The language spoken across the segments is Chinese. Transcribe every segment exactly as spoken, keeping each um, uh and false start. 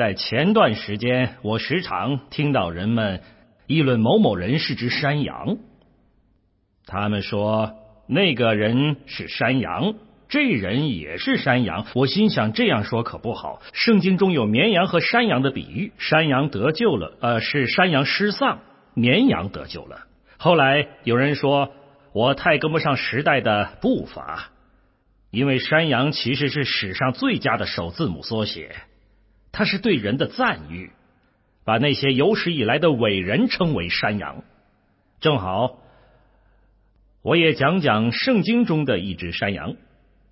在前段时间，我时常听到人们议论某某人是只山羊。他们说那个人是山羊，这人也是山羊。我心想这样说可不好，圣经中有绵羊和山羊的比喻，山羊得救了，呃，是山羊失丧，绵羊得救了。后来有人说我太跟不上时代的步伐，因为山羊其实是史上最佳的首字母缩写，它是对人的赞誉，把那些有史以来的伟人称为山羊。正好我也讲讲圣经中的一只山羊。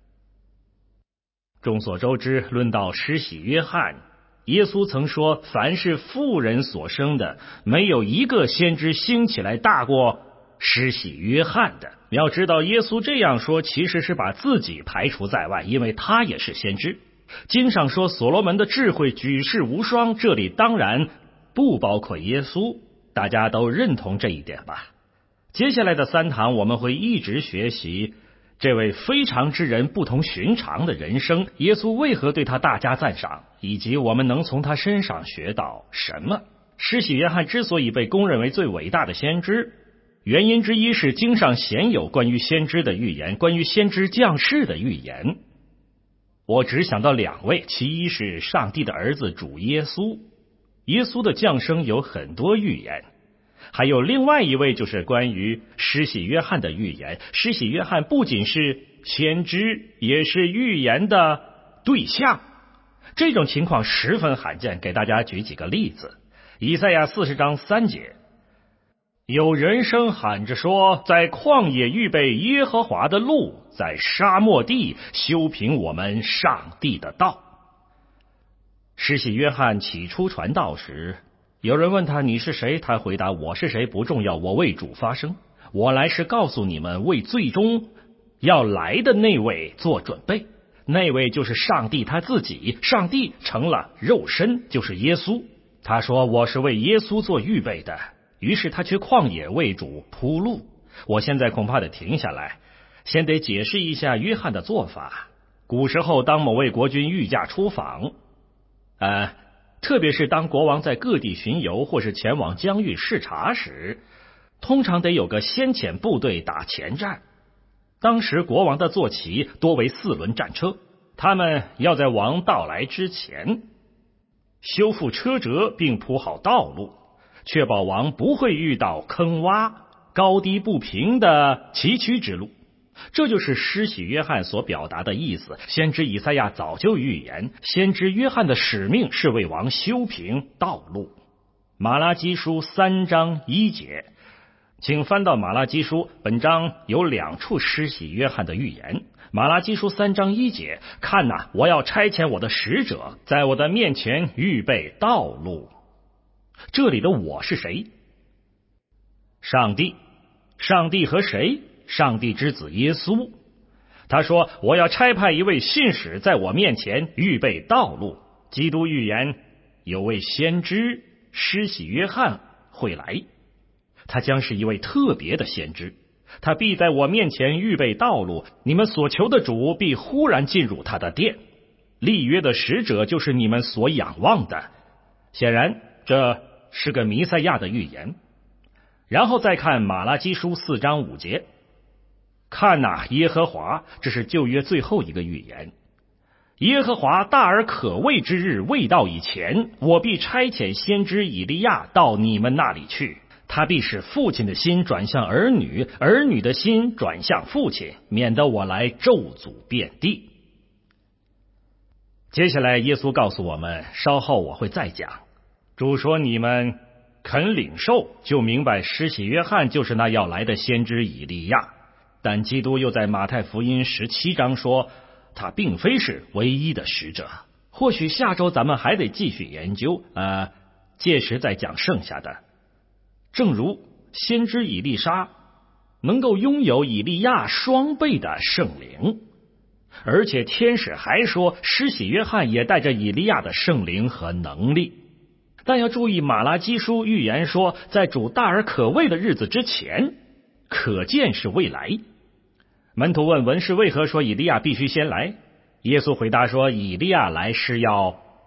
众所周知，论到施洗约翰，耶稣曾说，凡是妇人所生的，没有一个先知兴起来大过施洗约翰的。要知道，耶稣这样说其实是把自己排除在外，因为他也是先知。经上说所罗门的智慧举世无双，这里当然不包括耶稣，大家都认同这一点吧。接下来的三堂我们会一直学习这位非常之人不同寻常的人生，耶稣为何对他大加赞赏，以及我们能从他身上学到什么。施洗约翰之所以被公认为最伟大的先知，原因之一是经上鲜有关于先知的预言，关于先知降世的预言。我只想到两位，其一是上帝的儿子主耶稣，耶稣的降生有很多预言，还有另外一位就是关于施洗约翰的预言。施洗约翰不仅是先知，也是预言的对象。这种情况十分罕见，给大家举几个例子。以赛亚四十章三节，有人声喊着说，在旷野预备耶和华的路，在沙漠地修平我们上帝的道。施洗约翰起初传道时，有人问他，你是谁？他回答，我是谁不重要，我为主发声，我来是告诉你们，为最终要来的那位做准备。那位就是上帝他自己，上帝成了肉身，就是耶稣。他说，我是为耶稣做预备的，于是他去旷野为主铺路。我现在恐怕得停下来，先得解释一下约翰的做法。古时候当某位国君御驾出访，呃特别是当国王在各地巡游或是前往疆域视察时，通常得有个先遣部队打前站。当时国王的坐骑多为四轮战车，他们要在王到来之前修复车辙并铺好道路，确保王不会遇到坑洼、高低不平的崎岖之路。这就是施洗约翰所表达的意思。先知以赛亚早就预言，先知约翰的使命是为王修平道路。马拉基书三章一节，请翻到马拉基书，本章有两处施洗约翰的预言。马拉基书三章一节，看哪，我要差遣我的使者，在我的面前预备道路。这里的我是谁？上帝。上帝和谁？上帝之子耶稣。他说，我要差派一位信使在我面前预备道路。基督预言有位先知施洗约翰会来，他将是一位特别的先知，他必在我面前预备道路，你们所求的主必忽然进入他的殿。立约的使者就是你们所仰望的。显然这是个弥赛亚的预言。然后再看马拉基书四章五节，看哪，耶和华，这是旧约最后一个预言。耶和华大而可畏之日未到以前，我必差遣先知以利亚到你们那里去，他必使父亲的心转向儿女，儿女的心转向父亲，免得我来咒诅遍地。接下来耶稣告诉我们，稍后我会再讲。主说，你们肯领受，就明白施洗约翰就是那要来的先知以利亚。但基督又在马太福音十七章说，他并非是唯一的使者。或许下周咱们还得继续研究，呃，届时再讲剩下的。正如先知以利沙能够拥有以利亚双倍的圣灵，而且天使还说，施洗约翰也带着以利亚的圣灵和能力。但要注意，马拉基书预言说，在主大而可畏的日子之前，可见是未来。门徒问，文士为何说以利亚必须先来？耶稣回答说，以利亚来是要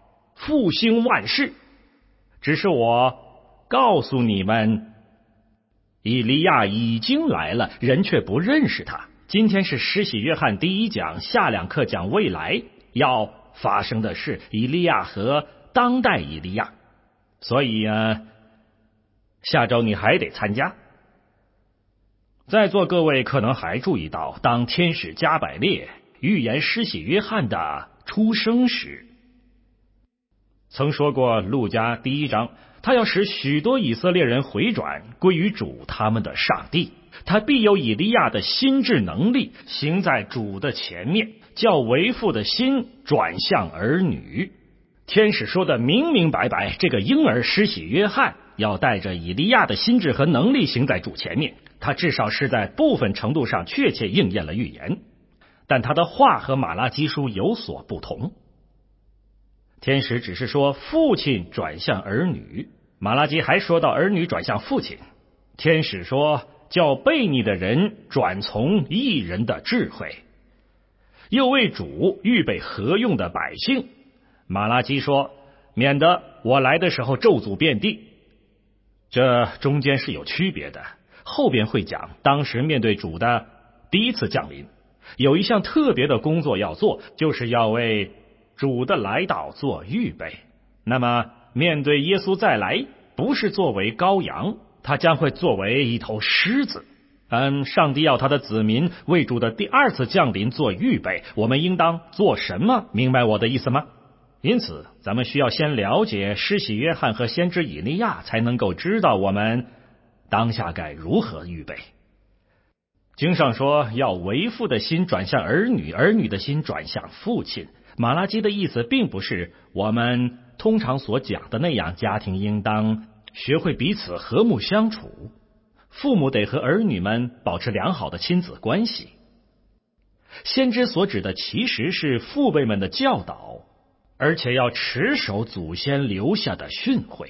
复兴万世。只是我告诉你们，以利亚已经来了，人却不认识他。今天是施洗约翰第一讲，下两课讲未来要发生的事，以利亚和当代以利亚。所以啊，下周你还得参加。在座各位可能还注意到，当天使加百列预言施洗约翰的出生时，曾说过路加第一章，他要使许多以色列人回转归于主他们的上帝，他必有以利亚的心智能力行在主的前面，叫为父的心转向儿女。天使说的明明白白，这个婴儿施洗约翰要带着以利亚的心智和能力行在主前面，他至少是在部分程度上确切应验了预言，但他的话和马拉基书有所不同。天使只是说父亲转向儿女，马拉基还说到儿女转向父亲。天使说叫悖逆的人转从义人的智慧，又为主预备合用的百姓。马拉基说免得我来的时候咒诅遍地。这中间是有区别的，后边会讲当时面对主的第一次降临，有一项特别的工作要做，就是要为主的来到做预备。那么面对耶稣再来，不是作为羔羊，他将会作为一头狮子。嗯，上帝要他的子民为主的第二次降临做预备，我们应当做什么？明白我的意思吗？因此咱们需要先了解施洗约翰和先知以利亚，才能够知道我们当下该如何预备。经上说要为父的心转向儿女，儿女的心转向父亲。马拉基的意思并不是我们通常所讲的那样，家庭应当学会彼此和睦相处，父母得和儿女们保持良好的亲子关系。先知所指的其实是父辈们的教导，而且要持守祖先留下的训诲。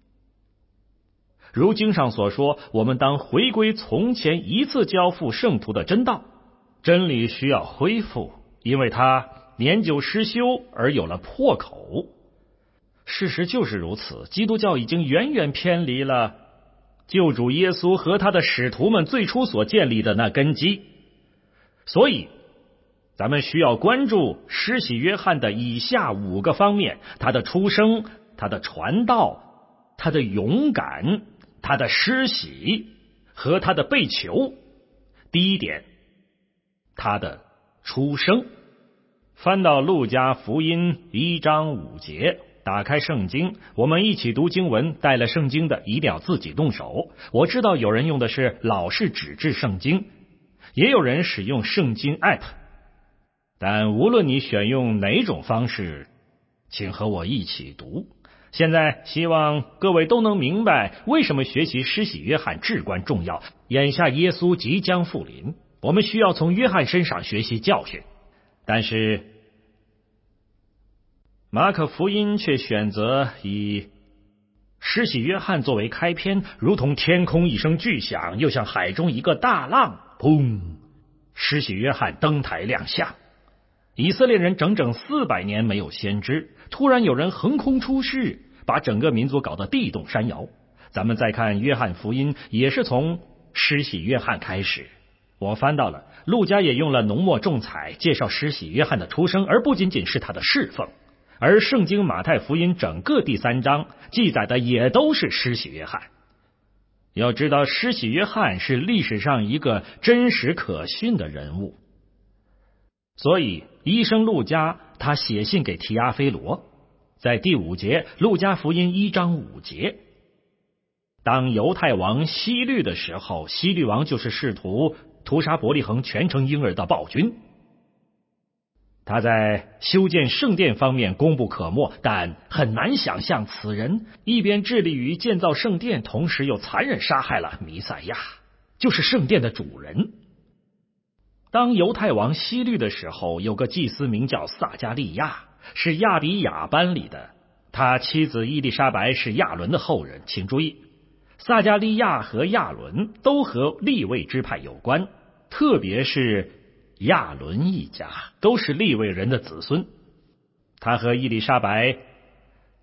如经上所说，我们当回归从前一次交付圣徒的真道。真理需要恢复，因为它年久失修而有了破口。事实就是如此，基督教已经远远偏离了救主耶稣和他的使徒们最初所建立的那根基。所以咱们需要关注施洗约翰的以下五个方面：他的出生，他的传道，他的勇敢，他的施洗和他的被囚。第一点，他的出生。翻到路加福音一章五节，打开圣经，我们一起读经文。带了圣经的一定要自己动手。我知道有人用的是老式纸质圣经，也有人使用圣经 app， 但无论你选用哪种方式，请和我一起读。现在希望各位都能明白为什么学习施洗约翰至关重要。眼下耶稣即将复临，我们需要从约翰身上学习教训。但是马可福音却选择以施洗约翰作为开篇，如同天空一声巨响，又像海中一个大浪，砰！施洗约翰登台亮相。以色列人整整四百年没有先知，突然有人横空出世，把整个民族搞得地动山摇。咱们再看约翰福音，也是从施洗约翰开始。我翻到了路加也用了浓墨重彩介绍施洗约翰的出生，而不仅仅是他的侍奉。而圣经马太福音整个第三章记载的也都是施洗约翰。要知道施洗约翰是历史上一个真实可信的人物，所以医生路加他写信给提阿非罗，在第五节，路加福音一章五节，当犹太王希律的时候，希律王就是试图屠杀伯利恒全城婴儿的暴君。他在修建圣殿方面功不可没，但很难想象此人一边致力于建造圣殿，同时又残忍杀害了弥赛亚，就是圣殿的主人。当犹太王希律的时候，有个祭司名叫撒加利亚，是亚比亚班里的，他妻子伊丽莎白是亚伦的后人。请注意，撒加利亚和亚伦都和利未支派有关，特别是亚伦一家都是利未人的子孙。他和伊丽莎白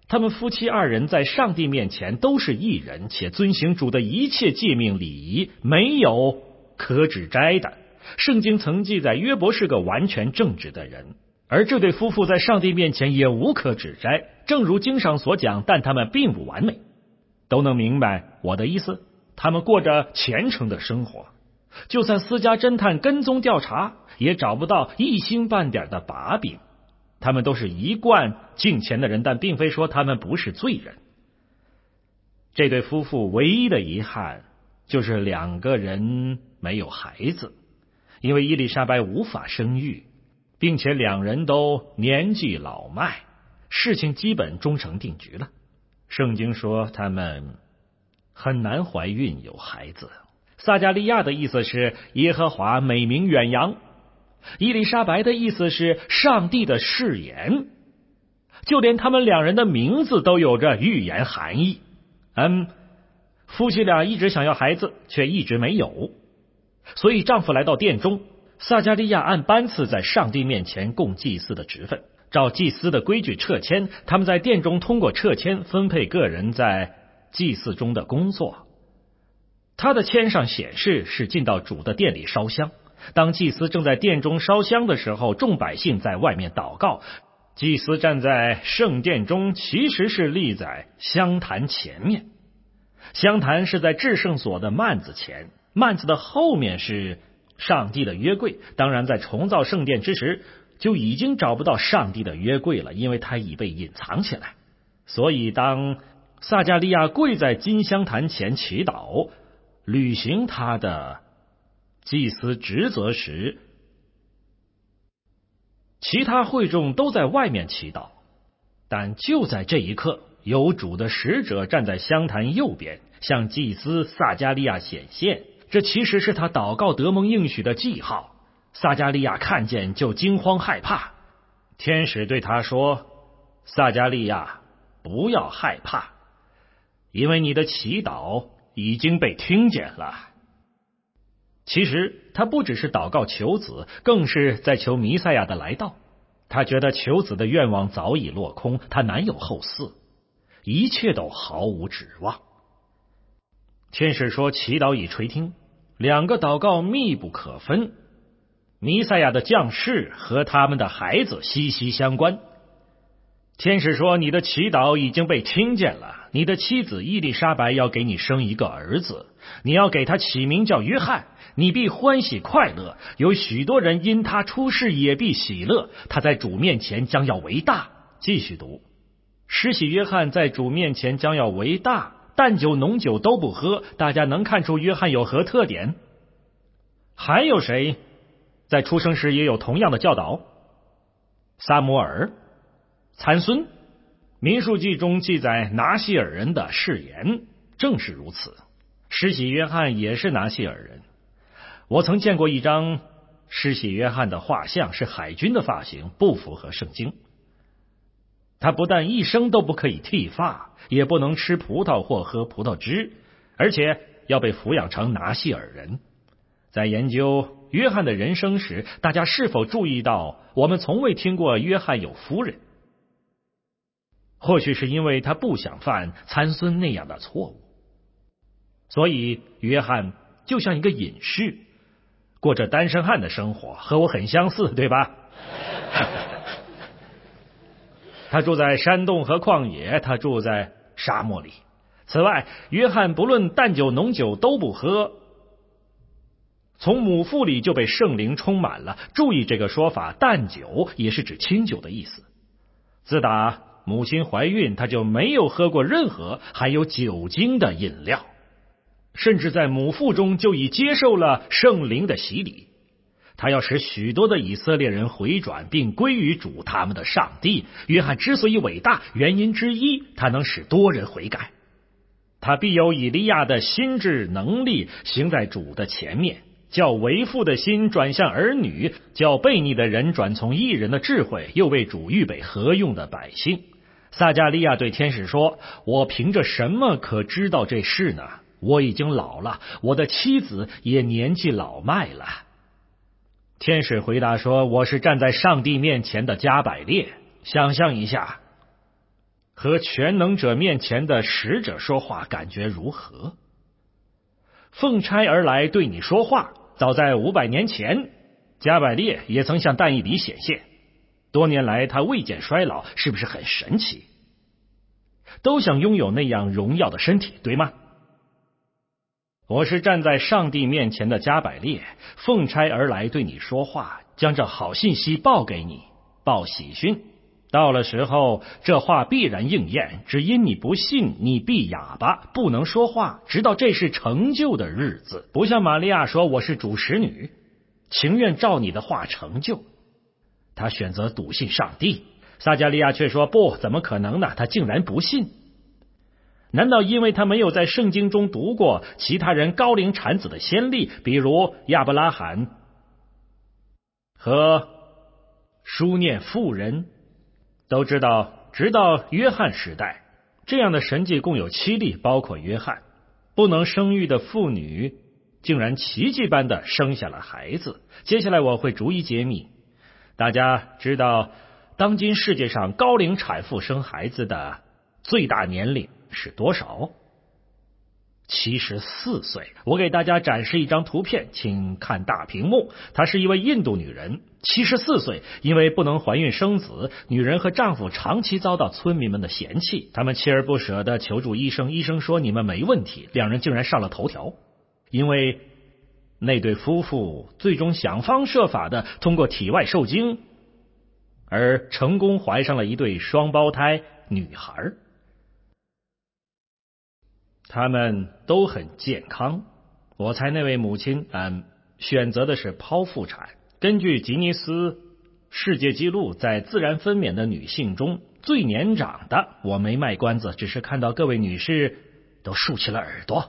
他们夫妻二人在上帝面前都是义人，且遵行主的一切诫命礼仪，没有可指摘的。圣经曾记载约伯是个完全正直的人，而这对夫妇在上帝面前也无可指摘，正如经上所讲，但他们并不完美。都能明白我的意思，他们过着虔诚的生活，就算私家侦探跟踪调查，也找不到一星半点的把柄。他们都是一贯敬虔的人，但并非说他们不是罪人。这对夫妇唯一的遗憾就是两个人没有孩子，因为伊丽莎白无法生育，并且两人都年纪老迈，事情基本终成定局了。圣经说他们很难怀孕有孩子。撒加利亚的意思是耶和华美名远扬，伊丽莎白的意思是上帝的誓言，就连他们两人的名字都有着预言含义。嗯，夫妻俩一直想要孩子，却一直没有，所以丈夫来到殿中，撒加利亚按班次在上帝面前供祭司的职分，照祭司的规矩撤迁，他们在殿中通过撤迁分配个人在祭祀中的工作。他的签上显示是进到主的殿里烧香，当祭司正在殿中烧香的时候，众百姓在外面祷告，祭司站在圣殿中，其实是立在香坛前面。香坛是在至圣所的幔子前，幔子的后面是上帝的约柜。当然在重造圣殿之时就已经找不到上帝的约柜了，因为它已被隐藏起来。所以当撒加利亚跪在金香坛前祈祷，履行他的祭司职责时，其他会众都在外面祈祷。但就在这一刻，有主的使者站在香坛右边，向祭司撒加利亚显现，这其实是他祷告得蒙应许的记号。撒加利亚看见就惊慌害怕，天使对他说，撒加利亚，不要害怕，因为你的祈祷已经被听见了。其实他不只是祷告求子，更是在求弥赛亚的来到。他觉得求子的愿望早已落空，他难有后嗣，一切都毫无指望。天使说，祈祷已垂听，两个祷告密不可分，弥赛亚的降世和他们的孩子息息相关。天使说，你的祈祷已经被听见了，你的妻子伊丽莎白要给你生一个儿子，你要给他起名叫约翰，你必欢喜快乐，有许多人因他出世也必喜乐，他在主面前将要为大。继续读，施洗约翰在主面前将要为大，淡酒浓酒都不喝。大家能看出约翰有何特点？还有谁在出生时也有同样的教导？撒母耳、参孙。民数记中记载拿西尔人的誓言正是如此。施洗约翰也是拿西尔人。我曾见过一张施洗约翰的画像，是海军的发型，不符合圣经。他不但一生都不可以剃发，也不能吃葡萄或喝葡萄汁，而且要被抚养成拿西尔人。在研究约翰的人生时，大家是否注意到我们从未听过约翰有夫人？或许是因为他不想犯参孙那样的错误，所以约翰就像一个隐士，过着单身汉的生活，和我很相似，对吧？他住在山洞和旷野，他住在沙漠里。此外，约翰不论淡酒浓酒都不喝，从母腹里就被圣灵充满了。注意这个说法，淡酒也是指清酒的意思。自打母亲怀孕，他就没有喝过任何含有酒精的饮料，甚至在母腹中就已接受了圣灵的洗礼。他要使许多的以色列人回转，并归于主他们的上帝。约翰之所以伟大，原因之一，他能使多人悔改。他必有以利亚的心智能力，行在主的前面，叫为父的心转向儿女，叫悖逆的人转从义人的智慧，又为主预备合用的百姓。撒加利亚对天使说，我凭着什么可知道这事呢？我已经老了，我的妻子也年纪老迈了。天使回答说，我是站在上帝面前的加百列。想象一下， 和全能者面前的使者说话感觉如何？奉差而来对你说话，早在五百年前，加百列也曾向但以理显现。多年来他未见衰老，是不是很神奇？都想拥有那样荣耀的身体，对吗？我是站在上帝面前的加百列，奉差而来对你说话，将这好信息报给你，报喜讯。到了时候，这话必然应验，只因你不信，你必哑巴，不能说话，直到这是成就的日子。不像玛利亚说我是主使女，情愿照你的话成就。他选择笃信上帝，撒迦利亚却说不，怎么可能呢？他竟然不信。难道因为他没有在圣经中读过其他人高龄产子的先例，比如亚伯拉罕和书念妇人？都知道，直到约翰时代，这样的神迹共有七例，包括约翰。不能生育的妇女竟然奇迹般的生下了孩子。接下来我会逐一揭秘。大家知道，当今世界上高龄产妇生孩子的最大年龄是多少？七十四岁。我给大家展示一张图片，请看大屏幕。她是一位印度女人，七十四岁，因为不能怀孕生子，女人和丈夫长期遭到村民们的嫌弃，他们锲而不舍地求助医生，医生说你们没问题，两人竟然上了头条。因为那对夫妇最终想方设法的通过体外受精，而成功怀上了一对双胞胎女孩。他们都很健康。我猜那位母亲嗯，选择的是剖腹产。根据吉尼斯世界纪录，在自然分娩的女性中最年长的，我没卖关子，只是看到各位女士都竖起了耳朵。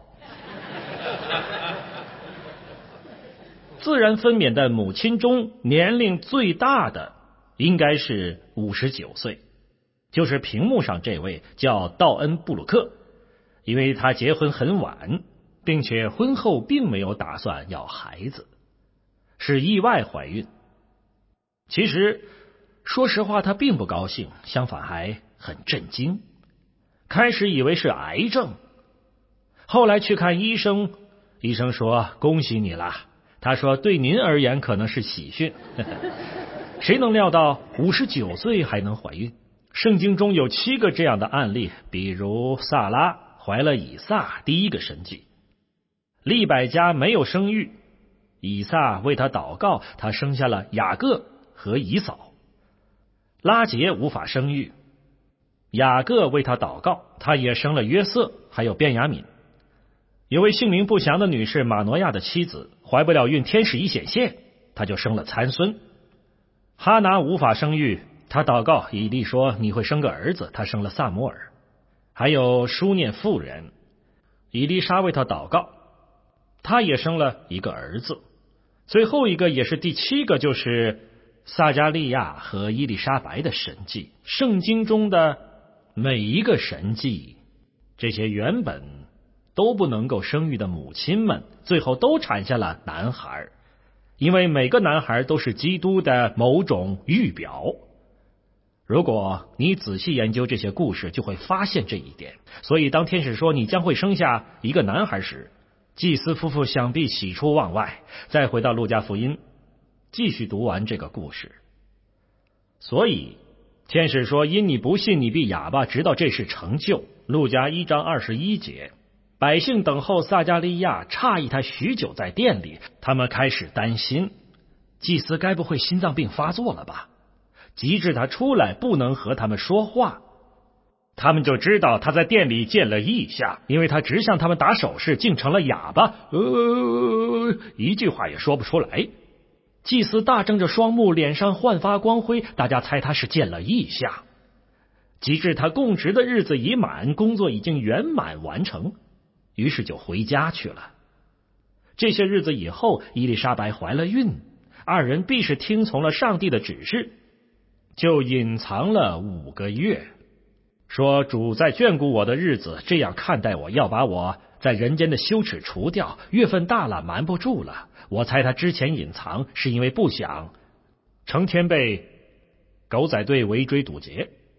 自然分娩的母亲中年龄最大的应该是五十九岁，就是屏幕上这位叫道恩·布鲁克。因为他结婚很晚，并且婚后并没有打算要孩子，是意外怀孕。其实说实话，他并不高兴，相反还很震惊。开始以为是癌症，后来去看医生，医生说恭喜你了，他说对您而言可能是喜讯。谁能料到五十九岁还能怀孕？圣经中有七个这样的案例，比如萨拉怀了以撒，第一个神迹。利百加没有生育，以撒为他祷告，他生下了雅各和以扫。拉结无法生育，雅各为他祷告，他也生了约瑟，还有便雅悯。有位姓名不详的女士，马挪亚的妻子，怀不了孕，天使一显现，她就生了参孙。哈拿无法生育，她祷告，以利说你会生个儿子，她生了撒母耳。还有书念妇人，以利沙为他祷告，他也生了一个儿子。最后一个也是第七个，就是撒迦利亚和伊丽莎白的神迹。圣经中的每一个神迹，这些原本都不能够生育的母亲们，最后都产下了男孩，因为每个男孩都是基督的某种预表。如果你仔细研究这些故事，就会发现这一点。所以当天使说你将会生下一个男孩时，祭司夫妇想必喜出望外。再回到路加福音，继续读完这个故事。所以天使说因你不信，你必哑巴，直到这事成就。路加一章二十一节，百姓等候撒迦利亚，诧异他许久在殿里，他们开始担心，祭司该不会心脏病发作了吧？及至他出来，不能和他们说话，他们就知道他在店里见了异象，因为他直向他们打手势，竟成了哑巴，呃，一句话也说不出来。祭司大睁着双目，脸上焕发光辉，大家猜他是见了异象。及至他供职的日子已满，工作已经圆满完成，于是就回家去了。这些日子以后，伊丽莎白怀了孕，二人必是听从了上帝的指示，就隐藏了五个月，说主在眷顾我的日子这样看待我，要把我在人间的羞耻除掉。月份大了，瞒不住了。我猜他之前隐藏是因为不想成天被狗仔队围追堵截。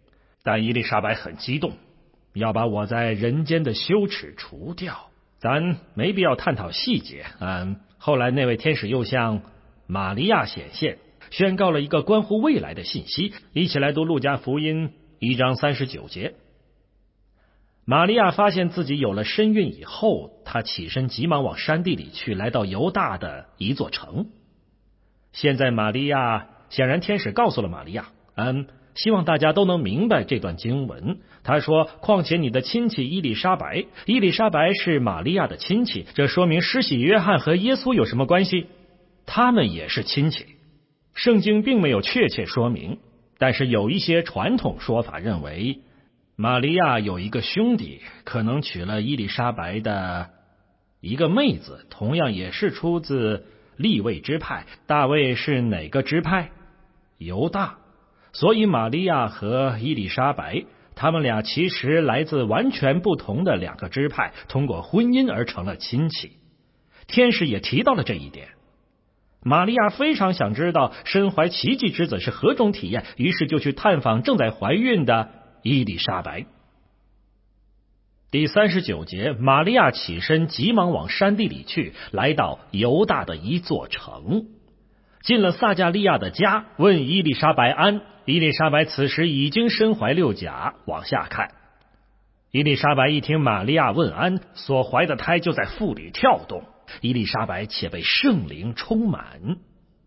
但伊丽莎白很激动，要把我在人间的羞耻除掉。咱没必要探讨细节。嗯，后来那位天使又向玛利亚显现，宣告了一个关乎未来的信息。一起来读路加福音一章三十九节。玛利亚发现自己有了身孕以后，她起身急忙往山地里去，来到犹大的一座城。现在玛利亚显然天使告诉了玛利亚，嗯，希望大家都能明白这段经文。他说，况且你的亲戚伊丽莎白，伊丽莎白是玛利亚的亲戚，这说明施洗约翰和耶稣有什么关系？他们也是亲戚。圣经并没有确切说明，但是有一些传统说法认为，玛利亚有一个兄弟，可能娶了伊丽莎白的一个妹子，同样也是出自利未支派。大卫是哪个支派？犹大。所以玛利亚和伊丽莎白，他们俩其实来自完全不同的两个支派，通过婚姻而成了亲戚。天使也提到了这一点。玛利亚非常想知道身怀奇迹之子是何种体验，于是就去探访正在怀孕的伊丽莎白。第三十九节，玛利亚起身急忙往山地里去，来到犹大的一座城，进了撒迦利亚的家，问伊丽莎白安。伊丽莎白此时已经身怀六甲，往下看。伊丽莎白一听玛利亚问安，所怀的胎就在腹里跳动。伊丽莎白且被圣灵充满，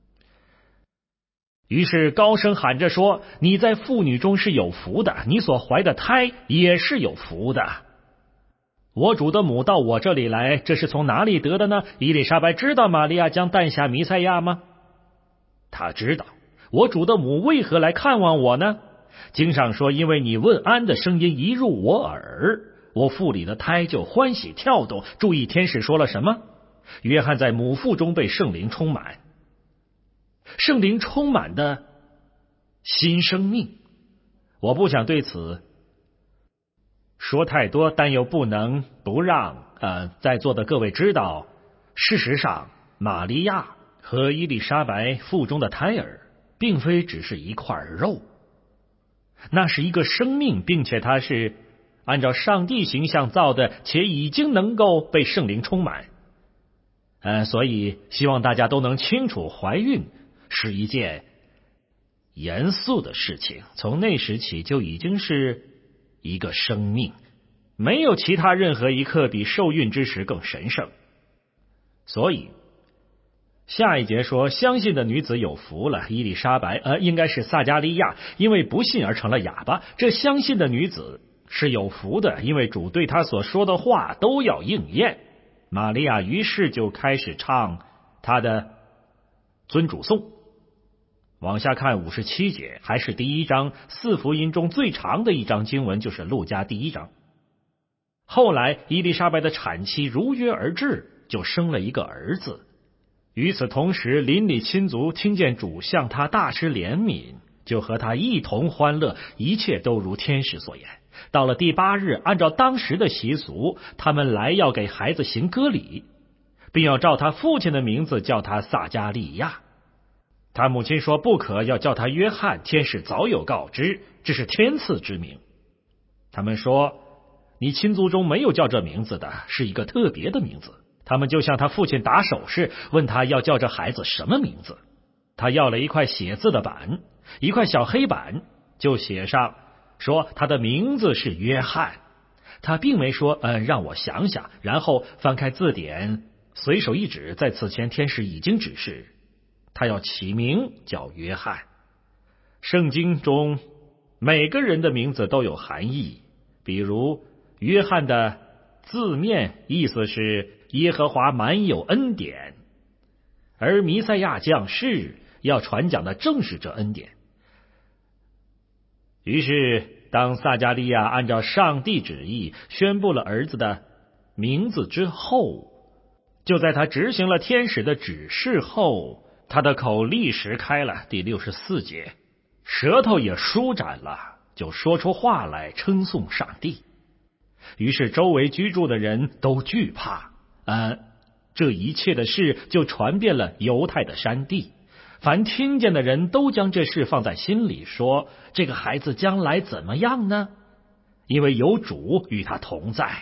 于是高声喊着说，你在妇女中是有福的，你所怀的胎也是有福的。我主的母到我这里来，这是从哪里得的呢？伊丽莎白知道玛利亚将诞下弥赛亚吗？他知道。我主的母为何来看望我呢？经上说，因为你问安的声音一入我耳，我腹里的胎就欢喜跳动。注意天使说了什么？约翰在母腹中被圣灵充满，圣灵充满的新生命。我不想对此说太多，但又不能不让呃在座的各位知道，事实上玛利亚和伊丽莎白腹中的胎儿并非只是一块肉，那是一个生命，并且它是按照上帝形象造的，且已经能够被圣灵充满。呃，所以希望大家都能清楚，怀孕是一件严肃的事情，从那时起就已经是一个生命，没有其他任何一刻比受孕之时更神圣。所以下一节说，相信的女子有福了。伊丽莎白呃，应该是撒迦利亚，因为不信而成了哑巴。这相信的女子是有福的，因为主对她所说的话都要应验。玛利亚于是就开始唱她的尊主颂。往下看五十七节，还是第一章，四福音中最长的一章经文，就是路加第一章。后来伊丽莎白的产期如约而至，就生了一个儿子。与此同时，邻里亲族听见主向他大施怜悯，就和他一同欢乐，一切都如天使所言。到了第八日，按照当时的习俗，他们来要给孩子行割礼，并要照他父亲的名字叫他撒迦利亚。他母亲说不可，要叫他约翰，天使早有告知，这是天赐之名。他们说，你亲族中没有叫这名字的，是一个特别的名字。他们就向他父亲打手势，问他要叫这孩子什么名字。他要了一块写字的板，一块小黑板，就写上说他的名字是约翰。他并没说嗯，让我想想，然后翻开字典，随手一指，在此前天使已经指示他要起名叫约翰。圣经中每个人的名字都有含义，比如约翰的字面意思是耶和华满有恩典，而弥赛亚降世要传讲的正是这恩典。于是当撒迦利亚按照上帝旨意宣布了儿子的名字之后，就在他执行了天使的指示后，他的口立时开了，第六十四节，舌头也舒展了，就说出话来称颂上帝。于是周围居住的人都惧怕，呃，这一切的事就传遍了犹太的山地， 凡听见的人都将这事放在心里，说这个孩子将来怎么样呢？因为有主与他同在。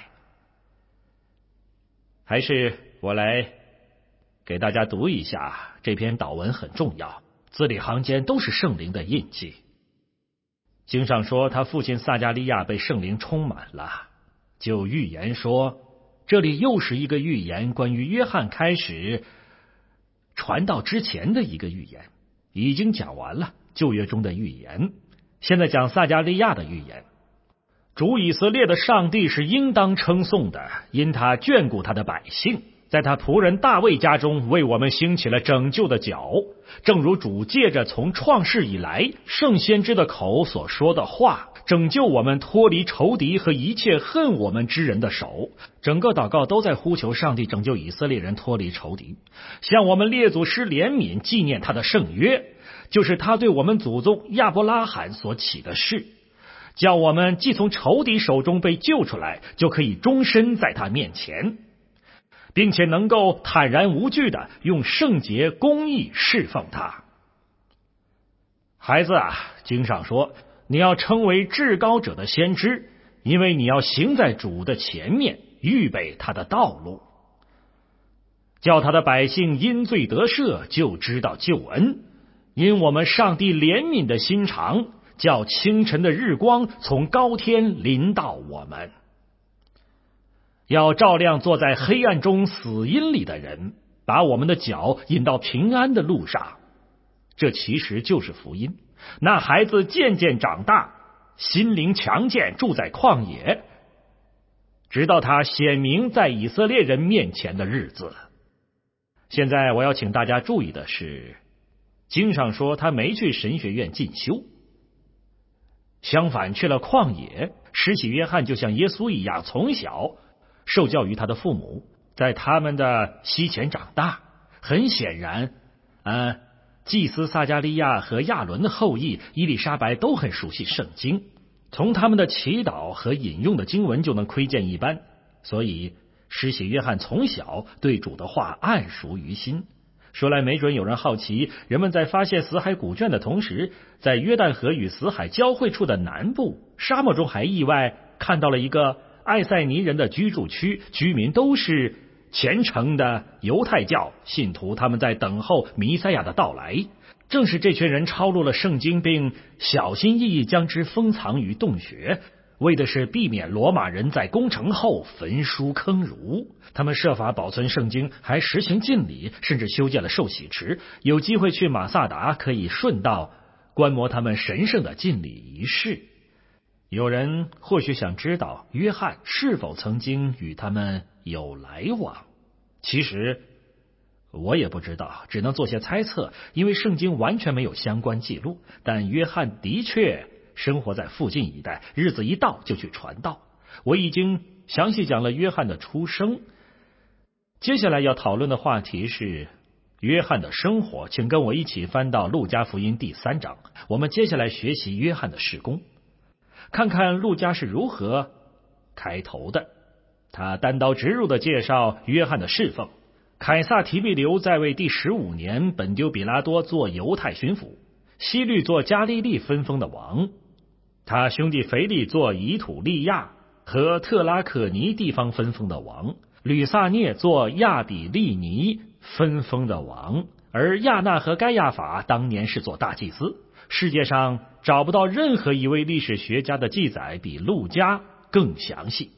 还是我来给大家读一下这篇祷文，很重要，字里行间都是圣灵的印记。经上说他父亲撒迦利亚被圣灵充满了，就预言说，这里又是一个预言，关于约翰开始传道之前的一个预言，已经讲完了旧约中的预言，现在讲撒迦利亚的预言。主以色列的上帝是应当称颂的，因他眷顾他的百姓，在他仆人大卫家中为我们兴起了拯救的脚，正如主借着从创世以来圣先知的口所说的话，拯救我们脱离仇敌和一切恨我们之人的手。整个祷告都在呼求上帝拯救以色列人脱离仇敌，向我们列祖施怜悯，纪念他的圣约，就是他对我们祖宗亚伯拉罕所起的事，叫我们既从仇敌手中被救出来，就可以终身在他面前，并且能够坦然无惧的用圣洁公义侍奉他。孩子啊，经上说你要称为至高者的先知，因为你要行在主的前面，预备他的道路，叫他的百姓因罪得赦，就知道救恩。因我们上帝怜悯的心肠，叫清晨的日光从高天临到我们，要照亮坐在黑暗中死荫里的人，把我们的脚引到平安的路上。这其实就是福音。那孩子渐渐长大，心灵强健，住在旷野，直到他显明在以色列人面前的日子。现在我要请大家注意的是，经上说他没去神学院进修，相反去了旷野。施洗约翰就像耶稣一样，从小受教于他的父母，在他们的膝前长大。很显然呃，祭司撒迦利亚和亚伦的后裔伊丽莎白都很熟悉圣经，从他们的祈祷和引用的经文就能窥见一斑。所以施洗约翰从小对主的话谙熟于心。说来没准有人好奇，人们在发现死海古卷的同时，在约旦河与死海交汇处的南部沙漠中还意外看到了一个爱塞尼人的居住区，居民都是虔诚的犹太教信徒，他们在等候弥赛亚的到来。正是这群人抄录了圣经，并小心翼翼将之封藏于洞穴，为的是避免罗马人在攻城后焚书坑儒。他们设法保存圣经，还实行禁礼，甚至修建了受洗池。有机会去马萨达，可以顺道观摩他们神圣的禁礼仪式。有人或许想知道约翰是否曾经与他们有来往，其实我也不知道，只能做些猜测，因为圣经完全没有相关记录。但约翰的确生活在附近一带，日子一到就去传道。我已经详细讲了约翰的出生。接下来要讨论的话题是约翰的生活，请跟我一起翻到路加福音第三章。我们接下来学习约翰的事工，看看路加是如何开头的。他单刀直入地介绍约翰的侍奉。凯撒提庇留在位第十五年，本丢比拉多做犹太巡抚，希律做加利利分封的王，他兄弟腓力做以土利亚和特拉可尼地方分封的王，吕萨涅做亚比利尼分封的王，而亚纳和该亚法当年是做大祭司。世界上找不到任何一位历史学家的记载比路加更详细。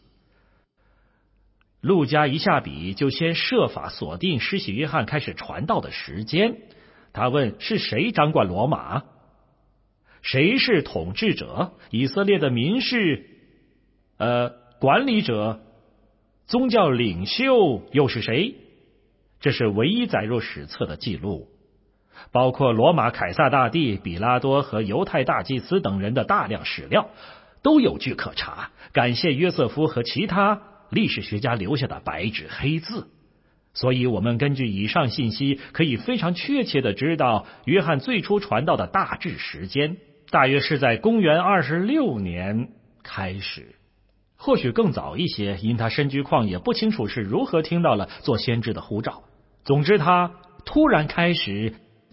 路加一下笔就先设法锁定施洗约翰开始传道的时间。他问是谁掌管罗马，谁是统治者，以色列的民事呃管理者，宗教领袖又是谁？这是唯一载入史册的记录，包括罗马凯撒大帝、比拉多和犹太大祭司等人的大量史料，都有据可查。感谢约瑟夫和其他历史学家留下的白纸黑字，所以我们根据以上信息可以非常确切地知道约翰最初传道的大致时间，大约是在公元二十六年开始，或许更早一些，因他身居旷野，不清楚是如何听到了做先知的呼召。总之他突然开始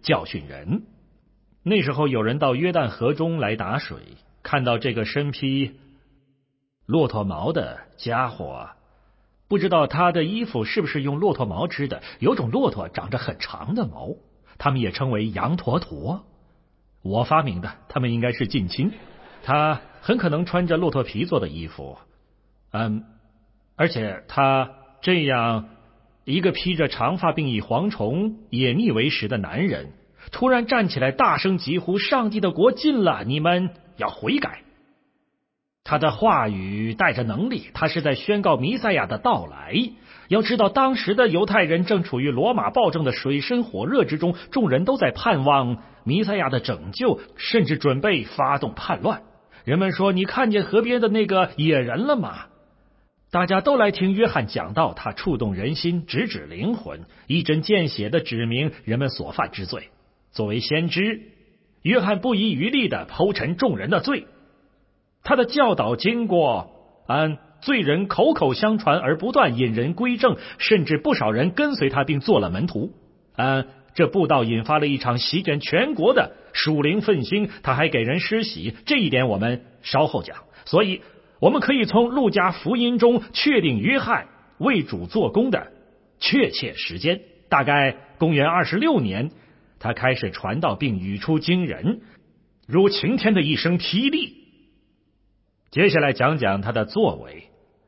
教训人。那时候有人到约旦河中来打水，看到这个身披骆驼毛的家伙，不知道他的衣服是不是用骆驼毛织的，有种骆驼长着很长的毛，他们也称为羊驼驼。我发明的，他们应该是近亲。他很可能穿着骆驼皮做的衣服，嗯，而且他这样一个披着长发并以蝗虫野蜜为食的男人，突然站起来大声疾呼：上帝的国近了，你们要悔改。他的话语带着能力，他是在宣告弥赛亚的到来。要知道当时的犹太人正处于罗马暴政的水深火热之中，众人都在盼望弥赛亚的拯救，甚至准备发动叛乱。人们说：你看见河边的那个野人了吗？大家都来听约翰讲道，他触动人心，直指灵魂，一针见血地指明人们所犯之罪。作为先知，约翰不遗余力地剖陈众人的罪，他的教导经过按罪人口口相传而不断引人归正，甚至不少人跟随他并做了门徒。按这布道引发了一场席卷全国的属灵奋兴，他还给人施洗，这一点我们稍后讲。所以我们可以从路加福音中确定约翰为主做工的确切时间，大概公元二十六年，他开始传道并语出惊人，如晴天的一声霹雳。接下来讲讲他的作为。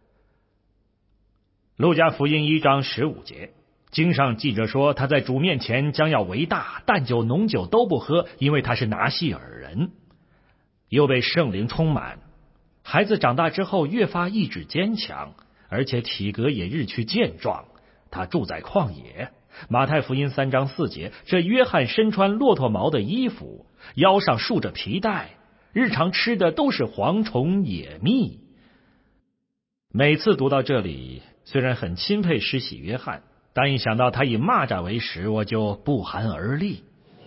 路加福音一章十五节，经上记着说，他在主面前将要为大，淡酒浓酒都不喝，因为他是拿细耳人，又被圣灵充满。孩子长大之后越发意志坚强，而且体格也日趋健壮。他住在旷野。马太福音三章四节，这约翰身穿骆驼毛的衣服，腰上束着皮带，日常吃的都是蝗虫野蜜。每次读到这里，虽然很钦佩施洗约翰，但一想到他以蚂蚱为食，我就不寒而栗。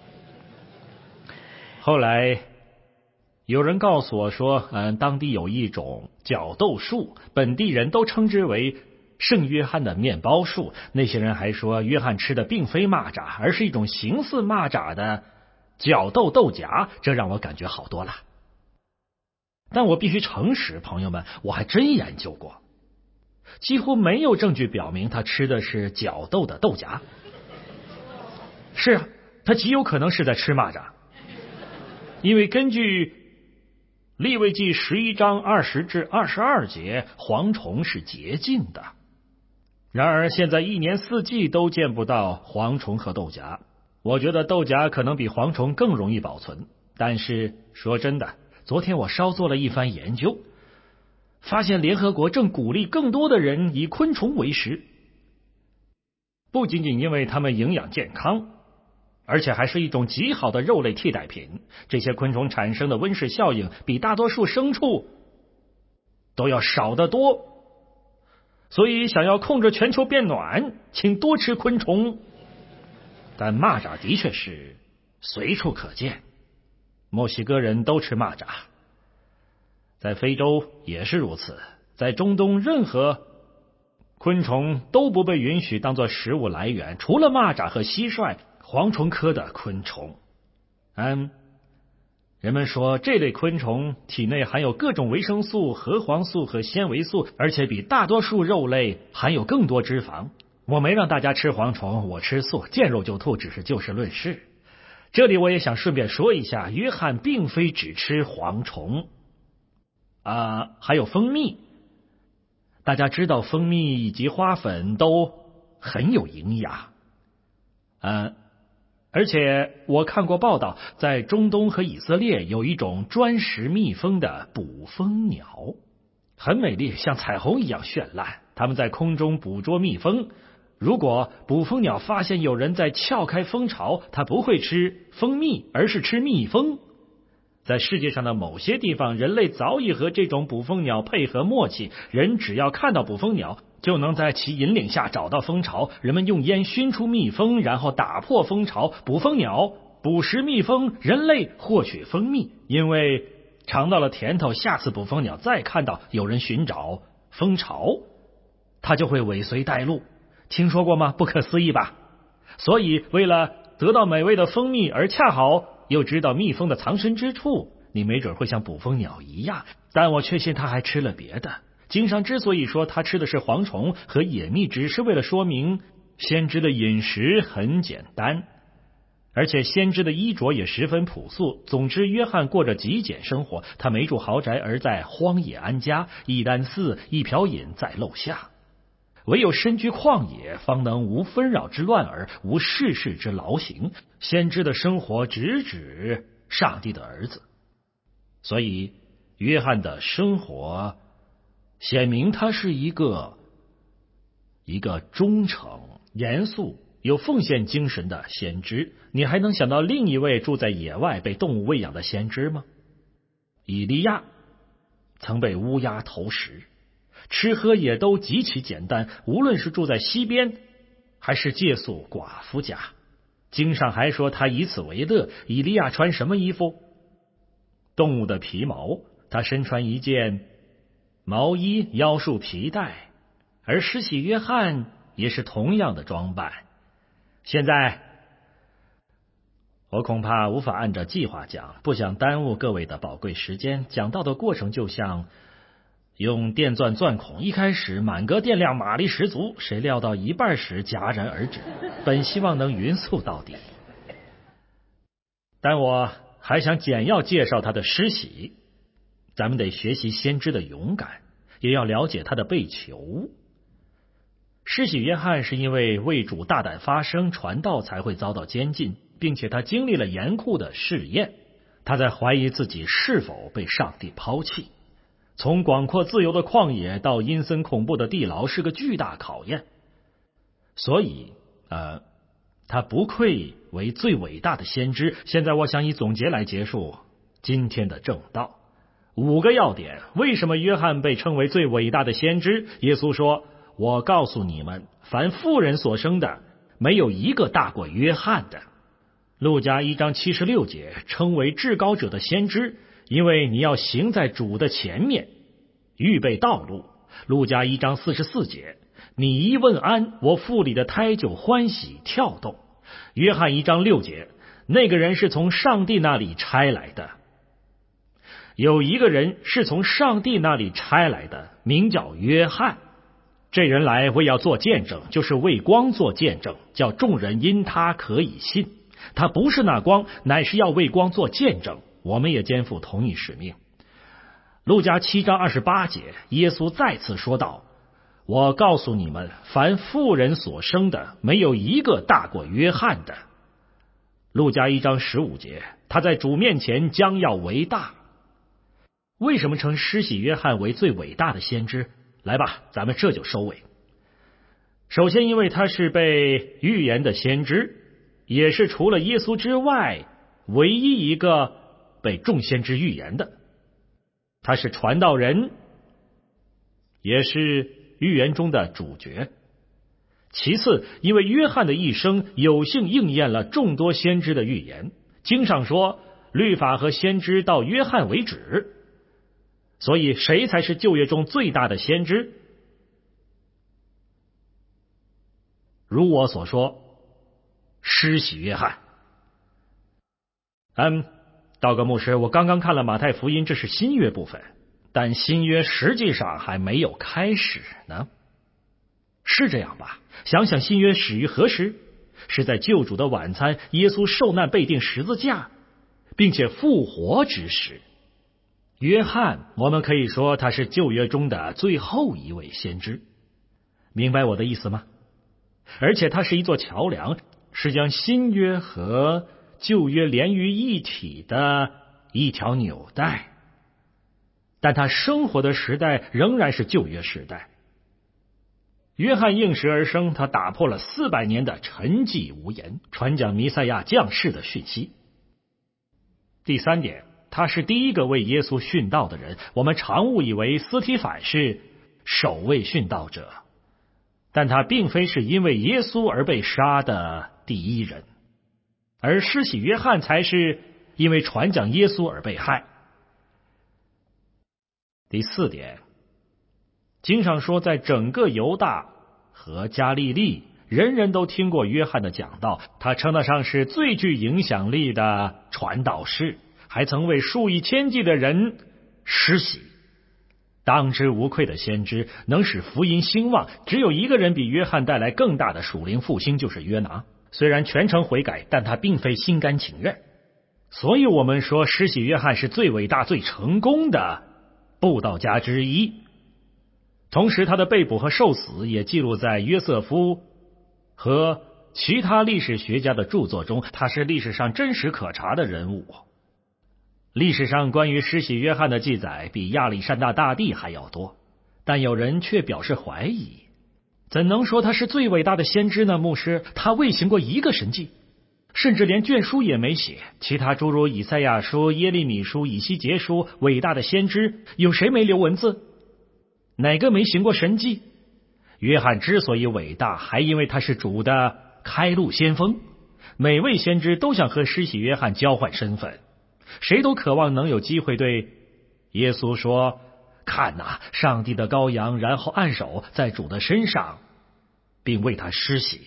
后来有人告诉我说，嗯，当地有一种角豆树，本地人都称之为圣约翰的面包树。那些人还说，约翰吃的并非蚂蚱，而是一种形似蚂蚱的角豆豆荚，这让我感觉好多了。但我必须诚实，朋友们，我还真研究过，几乎没有证据表明他吃的是角豆的豆荚。是啊，他极有可能是在吃蚂蚱，因为根据利未记十一章二十至二十二节，蝗虫是洁净的。然而现在一年四季都见不到蝗虫和豆荚，我觉得豆荚可能比蝗虫更容易保存。但是说真的，昨天我稍做了一番研究，发现联合国正鼓励更多的人以昆虫为食，不仅仅因为它们营养健康，而且还是一种极好的肉类替代品。这些昆虫产生的温室效应比大多数牲畜都要少得多，所以想要控制全球变暖，请多吃昆虫。但蚂蚱的确是随处可见，墨西哥人都吃蚂蚱，在非洲也是如此，在中东任何昆虫都不被允许当作食物来源，除了蚂蚱和蟋蟀，蝗虫科的昆虫。嗯，人们说这类昆虫体内含有各种维生素、核黄素和纤维素，而且比大多数肉类含有更多脂肪。我没让大家吃蝗虫，我吃素，见肉就吐，只是就事论事。这里我也想顺便说一下，约翰并非只吃蝗虫啊、呃，还有蜂蜜。大家知道蜂蜜以及花粉都很有营养，呃，而且我看过报道，在中东和以色列有一种专食蜜蜂的捕蜂鸟，很美丽，像彩虹一样绚烂。他们在空中捕捉蜜蜂，如果捕蜂鸟发现有人在撬开蜂巢，它不会吃蜂蜜，而是吃蜜蜂。在世界上的某些地方，人类早已和这种捕蜂鸟配合默契，人只要看到捕蜂鸟，就能在其引领下找到蜂巢。人们用烟熏出蜜蜂，然后打破蜂巢，捕蜂鸟捕食蜜蜂，人类获取蜂蜜。因为尝到了甜头，下次捕蜂鸟再看到有人寻找蜂巢，它就会尾随带路。听说过吗？不可思议吧？所以为了得到美味的蜂蜜，而恰好又知道蜜蜂的藏身之处，你没准会像捕蜂鸟一样。但我确信他还吃了别的。经上之所以说他吃的是蝗虫和野蜜，只是为了说明先知的饮食很简单，而且先知的衣着也十分朴素。总之，约翰过着极简生活，他没住豪宅，而在荒野安家，一箪食一瓢饮在陋下。唯有身居旷野，方能无纷扰之乱耳，无世事之劳形。先知的生活直指上帝的儿子，所以约翰的生活显明他是一个一个忠诚、严肃、有奉献精神的先知。你还能想到另一位住在野外被动物喂养的先知吗？以利亚曾被乌鸦投食，吃喝也都极其简单，无论是住在溪边还是借宿寡妇家。经上还说他以此为乐。以利亚穿什么衣服？动物的皮毛，他身穿一件毛衣，腰束皮带。而施洗约翰也是同样的装扮。现在我恐怕无法按照计划讲，不想耽误各位的宝贵时间。讲到的过程就像用电钻钻孔，一开始满格电量，马力十足，谁料到一半时戛然而止。本希望能匀速到底，但我还想简要介绍他的施洗。咱们得学习先知的勇敢，也要了解他的被囚。施洗约翰是因为为主大胆发声传道才会遭到监禁，并且他经历了严酷的试验。他在怀疑自己是否被上帝抛弃。从广阔自由的旷野到阴森恐怖的地牢，是个巨大考验。所以呃，他不愧为最伟大的先知。现在我想以总结来结束今天的正道。五个要点。为什么约翰被称为最伟大的先知？耶稣说，我告诉你们，凡妇人所生的，没有一个大过约翰的。路加一章七十六节称为至高者的先知，因为你要行在主的前面，预备道路。路加一章四十四节，你一问安，我腹里的胎就欢喜跳动。约翰一章六节，那个人是从上帝那里差来的。有一个人是从上帝那里差来的，名叫约翰。这人来为要做见证，就是为光做见证，叫众人因他可以信。他不是那光，乃是要为光做见证。我们也肩负同一使命。路加七章二十八节，耶稣再次说道，我告诉你们，凡妇人所生的，没有一个大过约翰的。路加一章十五节，他在主面前将要为大。为什么称施洗约翰为最伟大的先知？来吧，咱们这就收尾。首先，因为他是被预言的先知，也是除了耶稣之外唯一一个被众先知预言的。他是传道人，也是预言中的主角。其次，因为约翰的一生有幸应验了众多先知的预言。经上说，律法和先知到约翰为止。所以谁才是旧约中最大的先知？如我所说，施洗约翰。嗯，道格牧师，我刚刚看了马太福音，这是新约部分，但新约实际上还没有开始呢。是这样吧？想想新约始于何时？是在救主的晚餐，耶稣受难被钉十字架，并且复活之时。约翰，我们可以说他是旧约中的最后一位先知。明白我的意思吗？而且他是一座桥梁，是将新约和旧约连于一体的一条纽带。但他生活的时代仍然是旧约时代。约翰应时而生，他打破了四百年的沉寂无言，传讲弥赛亚降世的讯息。第三点，他是第一个为耶稣殉道的人。我们常误以为司提反是首位殉道者，但他并非是因为耶稣而被杀的第一人，而施洗约翰才是因为传讲耶稣而被害。第四点，经上说，在整个犹大和加利利， 人人都听过约翰的讲道，他称得上是最具影响力的传道士，还曾为数以千计的人施洗。当之无愧的先知，能使福音兴旺，只有一个人比约翰带来更大的属灵复兴，就是约拿。虽然全程悔改，但他并非心甘情愿。所以我们说施洗约翰是最伟大最成功的布道家之一。同时他的被捕和受死也记录在约瑟夫和其他历史学家的著作中，他是历史上真实可查的人物。历史上关于施洗约翰的记载比亚历山大大帝还要多，但有人却表示怀疑。怎能说他是最伟大的先知呢？牧师，他未行过一个神迹，甚至连卷书也没写。其他诸如以赛亚书、耶利米书、以西结书，伟大的先知有谁没留文字？哪个没行过神迹？约翰之所以伟大，还因为他是主的开路先锋。每位先知都想和施洗约翰交换身份，谁都渴望能有机会对耶稣说：看哪，上帝的羔羊，然后按手在主的身上，并为他施洗。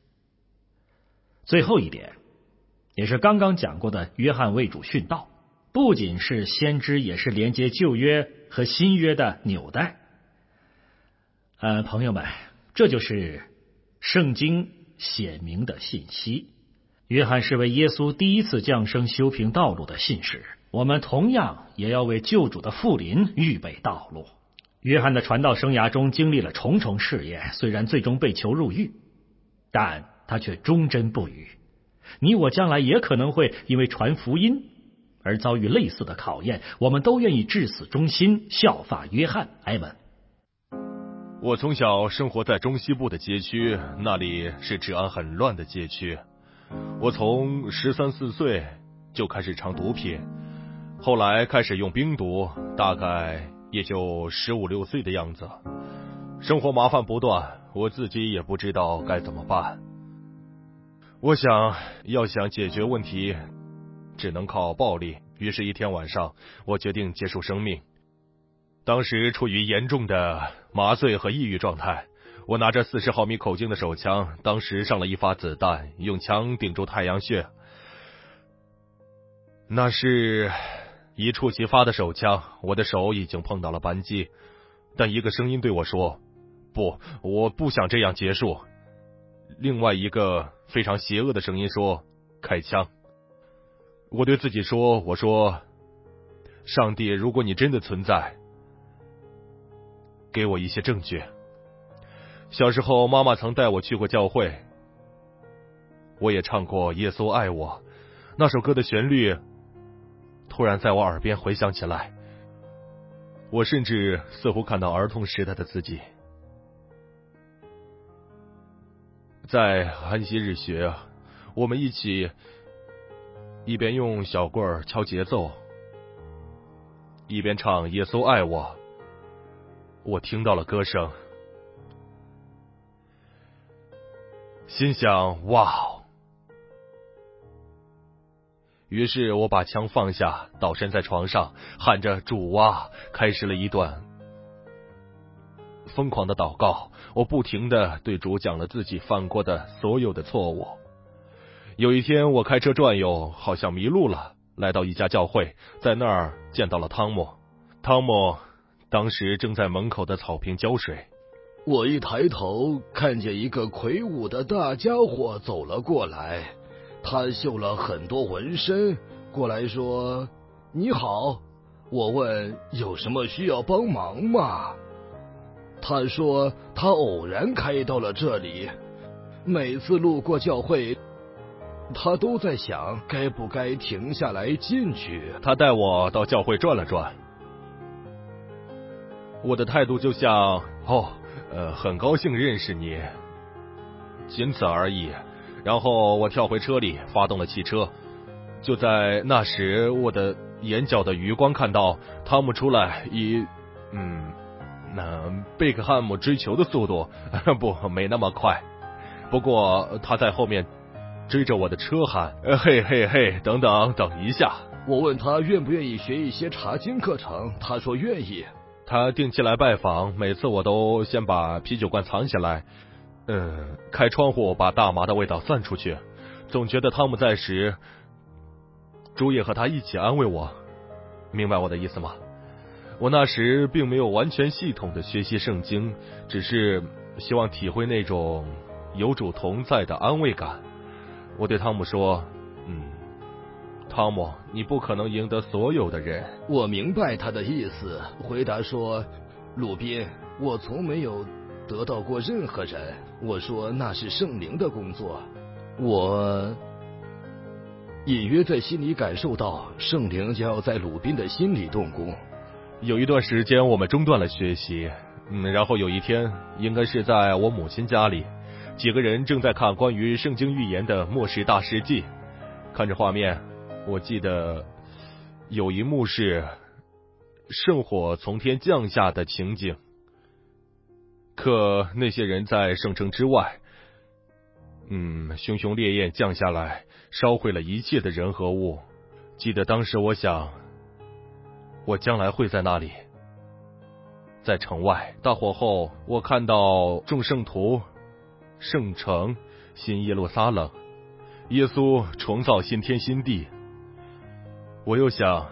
最后一点，也是刚刚讲过的，约翰为主殉道，不仅是先知，也是连接旧约和新约的纽带。呃，朋友们，这就是圣经显明的信息。约翰是为耶稣第一次降生修平道路的信使，我们同样也要为救主的复临预备道路。约翰的传道生涯中经历了重重试验，虽然最终被囚入狱，但他却忠贞不渝。你我将来也可能会因为传福音而遭遇类似的考验，我们都愿意至死忠心，效法约翰。艾文， 我从小生活在中西部的街区，那里是治安很乱的街区。我从十三四岁就开始尝毒品，后来开始用冰毒，大概也就十五六岁的样子。生活麻烦不断，我自己也不知道该怎么办。我想要想解决问题，只能靠暴力。于是一天晚上，我决定结束生命。当时处于严重的麻醉和抑郁状态，我拿着四十毫米口径的手枪，当时上了一发子弹，用枪顶住太阳穴。那是一触即发的手枪，我的手已经碰到了扳机，但一个声音对我说：不，我不想这样结束。另外一个非常邪恶的声音说：开枪。我对自己说，我说，上帝，如果你真的存在，给我一些证据。小时候妈妈曾带我去过教会，我也唱过耶稣爱我，那首歌的旋律突然在我耳边回响起来，我甚至似乎看到儿童时代的自己。在安息日学，我们一起一边用小棍儿敲节奏，一边唱耶稣爱我。我听到了歌声，心想哇。于是我把枪放下，倒身在床上，喊着主啊，开始了一段疯狂的祷告。我不停地对主讲了自己犯过的所有的错误。有一天我开车转悠，好像迷路了，来到一家教会，在那儿见到了汤姆。汤姆当时正在门口的草坪浇水。 我一抬头，看见一个魁梧的大家伙走了过来，他绣了很多纹身，过来说：你好。我问有什么需要帮忙吗？他说他偶然开到了这里，每次路过教会，他都在想该不该停下来进去。 他带我到教会转了转，我的态度就像哦，呃，很高兴认识你，仅此而已。然后我跳回车里，发动了汽车。就在那时，我的眼角的余光看到汤姆出来，以嗯，那贝克汉姆追求的速度，不，没那么快。不过他在后面追着我的车喊：嘿嘿嘿，等等，等一下。 我问他愿不愿意学一些查经课程，他说愿意。 他定期来拜访，每次我都先把啤酒罐藏起来， 嗯，开窗户把大麻的味道散出去。总觉得汤姆在时，主也和他一起安慰我。明白我的意思吗？我那时并没有完全系统的学习圣经，只是希望体会那种有主同在的安慰感。我对汤姆说，嗯，汤姆，你不可能赢得所有的人。 我明白他的意思，回答说，鲁宾，我从没有得到过任何人。我说那是圣灵的工作。我隐约在心里感受到圣灵将要在鲁宾的心里动工。 有一段时间我们中断了学习，嗯，然后有一天，应该是在我母亲家里，几个人正在看关于圣经预言的末世大事记。看着画面，我记得有一幕是圣火从天降下的情景，可那些人在圣城之外，嗯，熊熊烈焰降下来，烧毁了一切的人和物。记得当时我想，我将来会在那里。在城外大火后，我看到众圣徒、圣城、新耶路撒冷，耶稣重造新天新地。我又想，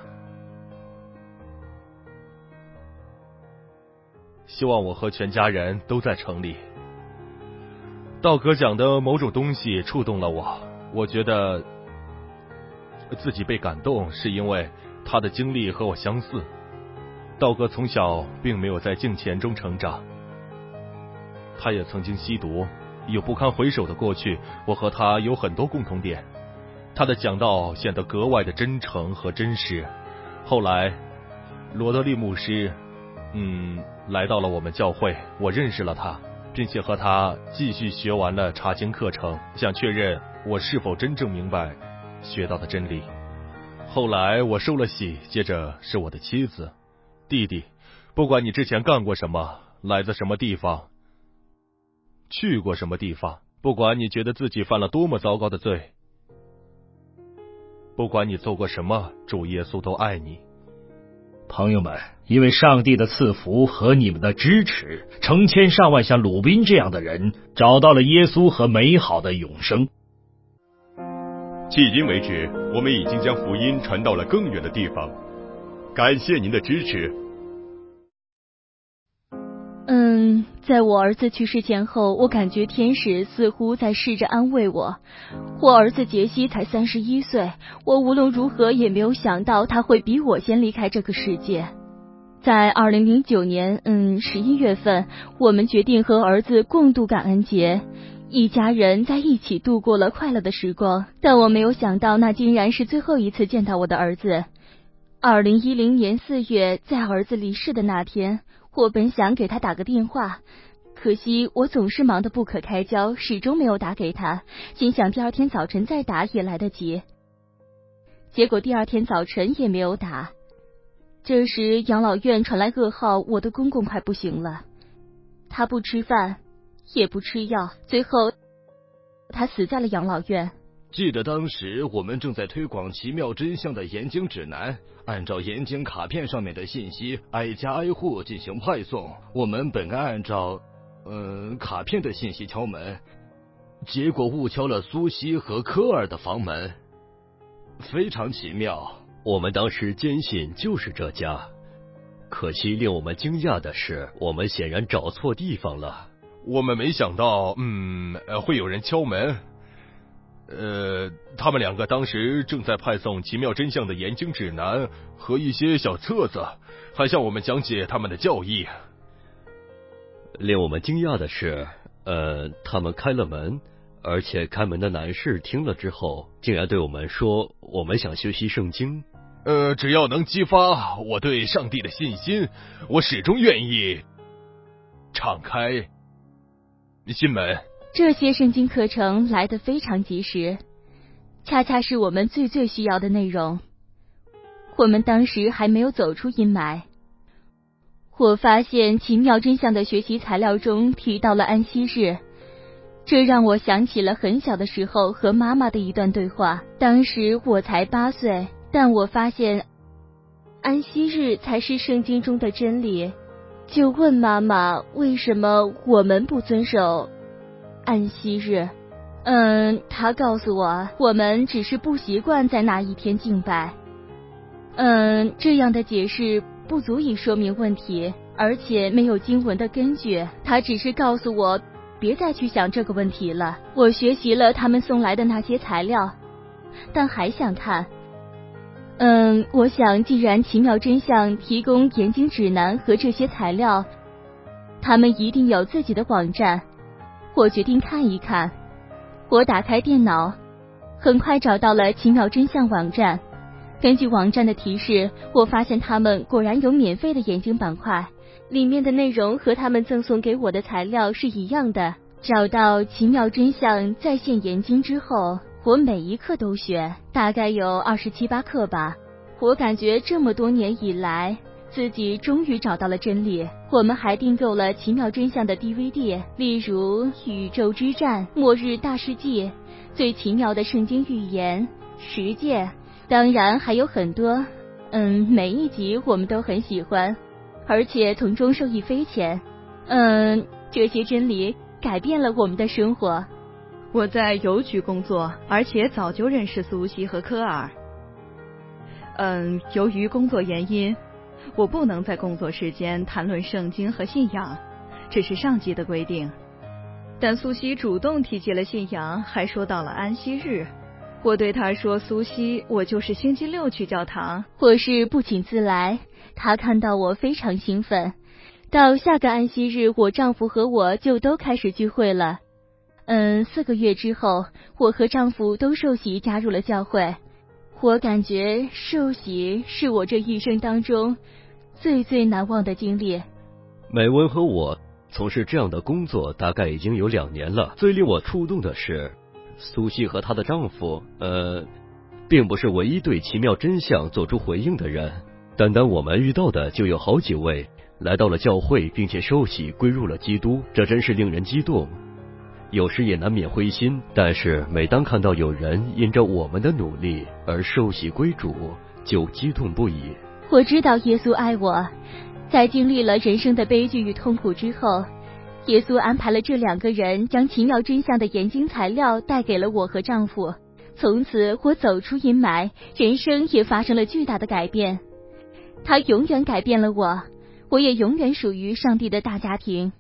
希望我和全家人都在城里。道格讲的某种东西触动了我，我觉得自己被感动，是因为他的经历和我相似。道格从小并没有在敬虔中成长，他也曾经吸毒，有不堪回首的过去。我和他有很多共同点，他的讲道显得格外的真诚和真实。后来罗德利牧师嗯，来到了我们教会，我认识了他，并且和他继续学完了查经课程，想确认我是否真正明白学到的真理。后来我受了洗，接着是我的妻子。弟弟，不管你之前干过什么，来自什么地方，去过什么地方，不管你觉得自己犯了多么糟糕的罪，不管你做过什么，主耶稣都爱你。 朋友们，因为上帝的赐福和你们的支持，成千上万像鲁宾这样的人找到了耶稣和美好的永生。 迄今为止，我们已经将福音传到了更远的地方，感谢您的支持。 嗯，在我儿子去世前后，我感觉天使似乎在试着安慰我。我儿子杰西才三十一岁，我无论如何也没有想到他会比我先离开这个世界。在二零零九年，嗯，十一月份，我们决定和儿子共度感恩节，一家人在一起度过了快乐的时光。但我没有想到，那竟然是最后一次见到我的儿子。二零一零年四月，在儿子离世的那天，我本想给他打个电话，可惜我总是忙得不可开交，始终没有打给他，心想第二天早晨再打也来得及。结果第二天早晨也没有打。这时养老院传来噩耗，我的公公快不行了，他不吃饭也不吃药，最后他死在了养老院。 记得当时我们正在推广奇妙真相的研经指南，按照研经卡片上面的信息挨家挨户进行派送。我们本该按照呃卡片的信息敲门，结果误敲了苏西和科尔的房门，非常奇妙。 我们当时坚信就是这家，可惜令我们惊讶的是，我们显然找错地方了。 我们没想到，嗯，会有人敲门。呃，他们两个当时正在派送《奇妙真相》的研经指南和一些小册子，还向我们讲解他们的教义。 令我们惊讶的是，呃，他们开了门，而且开门的男士听了之后，竟然对我们说，我们想学习圣经。 呃，只要能激发我对上帝的信心，我始终愿意敞开心门。 这些圣经课程来得非常及时，恰恰是我们最最需要的内容。我们当时还没有走出阴霾。我发现奇妙真相的学习材料中提到了安息日，这让我想起了很小的时候和妈妈的一段对话。当时我才八岁，但我发现安息日才是圣经中的真理，就问妈妈为什么我们不遵守。 安息日。嗯，他告诉我，我们只是不习惯在那一天敬拜。嗯，这样的解释不足以说明问题，而且没有经文的根据。他只是告诉我，别再去想这个问题了。我学习了他们送来的那些材料，但还想看。嗯，我想既然奇妙真相提供研经指南和这些材料，他们一定有自己的网站。我决定看一看。我打开电脑，很快找到了奇妙真相网站。根据网站的提示，我发现他们果然有免费的研经板块，里面的内容和他们赠送给我的材料是一样的。找到奇妙真相在线研经之后，我每一课都学，大概有二十七八课吧。我感觉这么多年以来，自己终于找到了真理。我们还订购了奇妙真相的 D V D， 例如《宇宙之战》、《末日大事记》、《最奇妙的圣经预言》、十诫，当然还有很多。嗯，每一集我们都很喜欢，而且从中受益匪浅。嗯，这些真理改变了我们的生活。 我在邮局工作，而且早就认识苏西和科尔。嗯，由于工作原因，我不能在工作时间谈论圣经和信仰，这是上级的规定。但苏西主动提起了信仰，还说到了安息日。我对他说，苏西，我就是星期六去教堂。 我是不请自来，他看到我非常兴奋。到下个安息日，我丈夫和我就都开始聚会了。嗯，四个月之后，我和丈夫都受洗加入了教会。我感觉受洗是我这一生当中最最难忘的经历。 美文和我从事这样的工作大概已经有两年了。最令我触动的是，苏西和她的丈夫，呃，并不是唯一对奇妙真相做出回应的人。单单我们遇到的就有好几位来到了教会，并且受洗归入了基督，这真是令人激动。有时也难免灰心，但是每当看到有人因着我们的努力而受洗归主，就激动不已。 我知道耶稣爱我，在经历了人生的悲剧与痛苦之后，耶稣安排了这两个人将奇妙真相的研经材料带给了我和丈夫。从此我走出阴霾，人生也发生了巨大的改变。他永远改变了我，我也永远属于上帝的大家庭。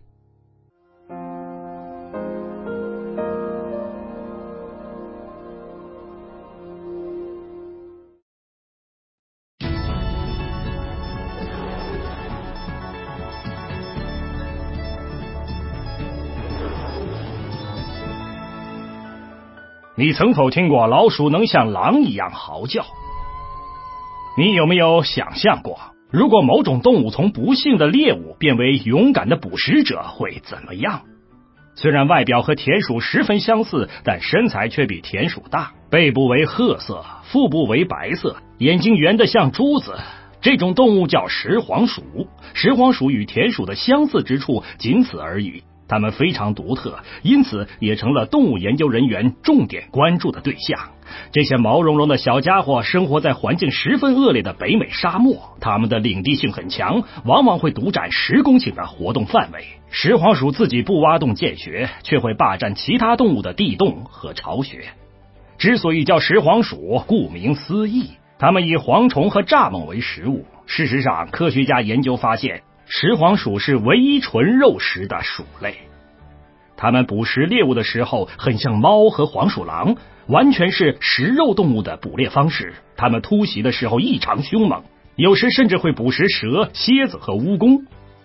你曾否听过老鼠能像狼一样嚎叫？你有没有想象过，如果某种动物从不幸的猎物变为勇敢的捕食者会怎么样？虽然外表和田鼠十分相似，但身材却比田鼠大，背部为褐色，腹部为白色，眼睛圆得像珠子。这种动物叫石黄鼠，石黄鼠与田鼠的相似之处仅此而已。它们非常独特，因此也成了动物研究人员重点关注的对象。这些毛茸茸的小家伙生活在环境十分恶劣的北美沙漠，它们的领地性很强，往往会独占十公顷的活动范围。石黄鼠自己不挖洞建穴，却会霸占其他动物的地洞和巢穴。之所以叫石黄鼠，顾名思义，它们以蝗虫和蚱蜢为食物。事实上，科学家研究发现，石黄鼠是唯一纯肉食的鼠类。它们捕食猎物的时候很像猫和黄鼠狼，完全是食肉动物的捕猎方式。它们突袭的时候异常凶猛，有时甚至会捕食蛇、蝎子和蜈蚣。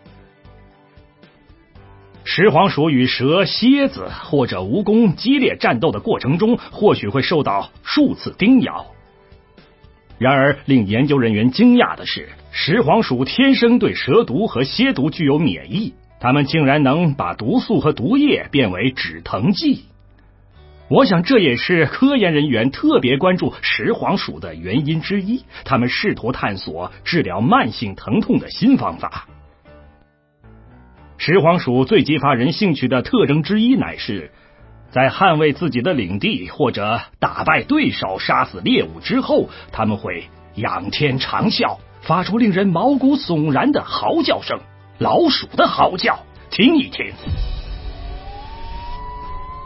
石黄鼠与蛇、蝎子或者蜈蚣激烈战斗的过程中，或许会受到数次叮咬。然而令研究人员惊讶的是，石黄鼠天生对蛇毒和蝎毒具有免疫，它们竟然能把毒素和毒液变为止疼剂。我想这也是科研人员特别关注石黄鼠的原因之一，他们试图探索治疗慢性疼痛的新方法。石黄鼠最激发人兴趣的特征之一乃是在捍卫自己的领地或者打败对手、杀死猎物之后，他们会仰天长啸，发出令人毛骨悚然的嚎叫声。老鼠的嚎叫，听一听。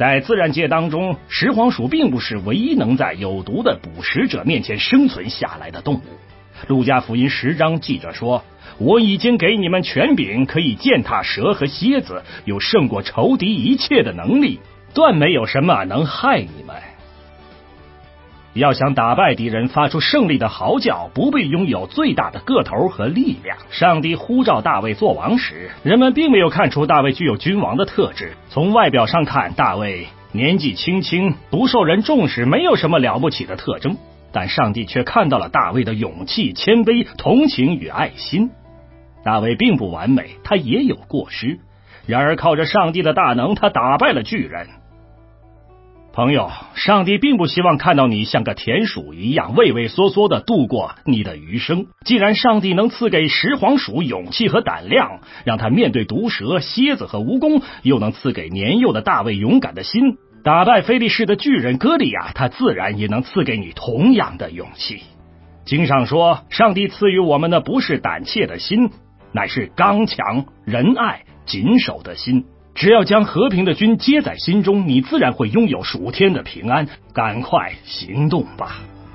在自然界当中，食黄鼠并不是唯一能在有毒的捕食者面前生存下来的动物。路加福音十章记着说，我已经给你们权柄，可以践踏蛇和蝎子，有胜过仇敌一切的能力，断没有什么能害你们。要想打败敌人，发出胜利的嚎叫，不必拥有最大的个头和力量。上帝呼召大卫做王时，人们并没有看出大卫具有君王的特质。从外表上看，大卫年纪轻轻，不受人重视，没有什么了不起的特征。但上帝却看到了大卫的勇气、谦卑、同情与爱心。大卫并不完美，他也有过失，然而靠着上帝的大能，他打败了巨人。朋友，上帝并不希望看到你像个田鼠一样畏畏缩缩地度过你的余生。既然上帝能赐给食黄鼠勇气和胆量，让他面对毒蛇、蝎子和蜈蚣，又能赐给年幼的大卫勇敢的心，打败非利士的巨人歌利亚，他自然也能赐给你同样的勇气。经上说，上帝赐予我们的不是胆怯的心，乃是刚强、仁爱、谨守的心。只要将和平的君接在心中，你自然会拥有属天的平安。赶快行动吧！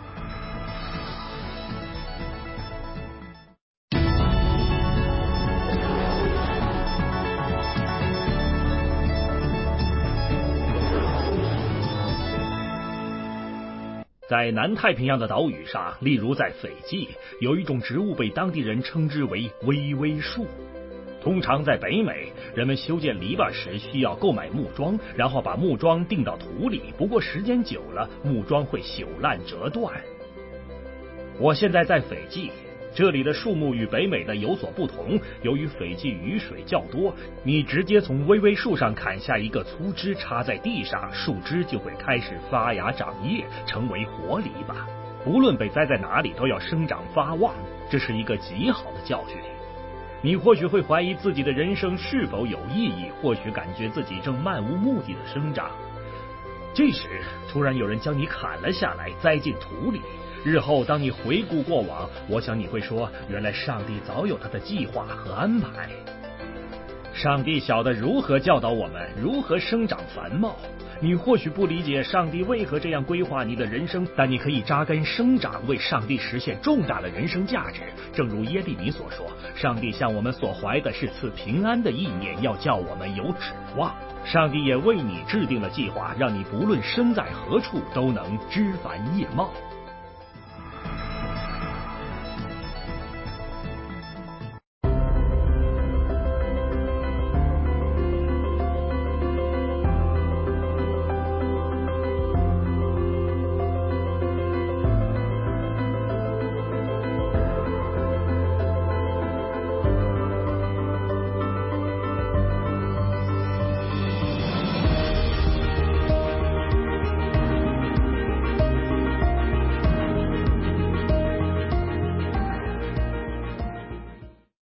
在南太平洋的岛屿上，例如在斐济，有一种植物被当地人称之为微微树。通常在北美，人们修建篱笆时需要购买木桩，然后把木桩钉到土里，不过时间久了，木桩会朽烂折断。我现在在斐济，这里的树木与北美的有所不同，由于斐济雨水较多，你直接从微微树上砍下一个粗枝插在地上，树枝就会开始发芽长叶，成为活篱笆。无论被栽在哪里，都要生长发旺，这是一个极好的教训。你或许会怀疑自己的人生是否有意义，或许感觉自己正漫无目的的生长。这时突然有人将你砍了下来，栽进土里。日后当你回顾过往，我想你会说，原来上帝早有他的计划和安排。上帝晓得如何教导我们如何生长繁茂。你或许不理解上帝为何这样规划你的人生，但你可以扎根生长，为上帝实现重大的人生价值。正如耶利米所说，上帝向我们所怀的是赐平安的意念，要叫我们有指望。上帝也为你制定了计划，让你不论身在何处都能枝繁叶茂。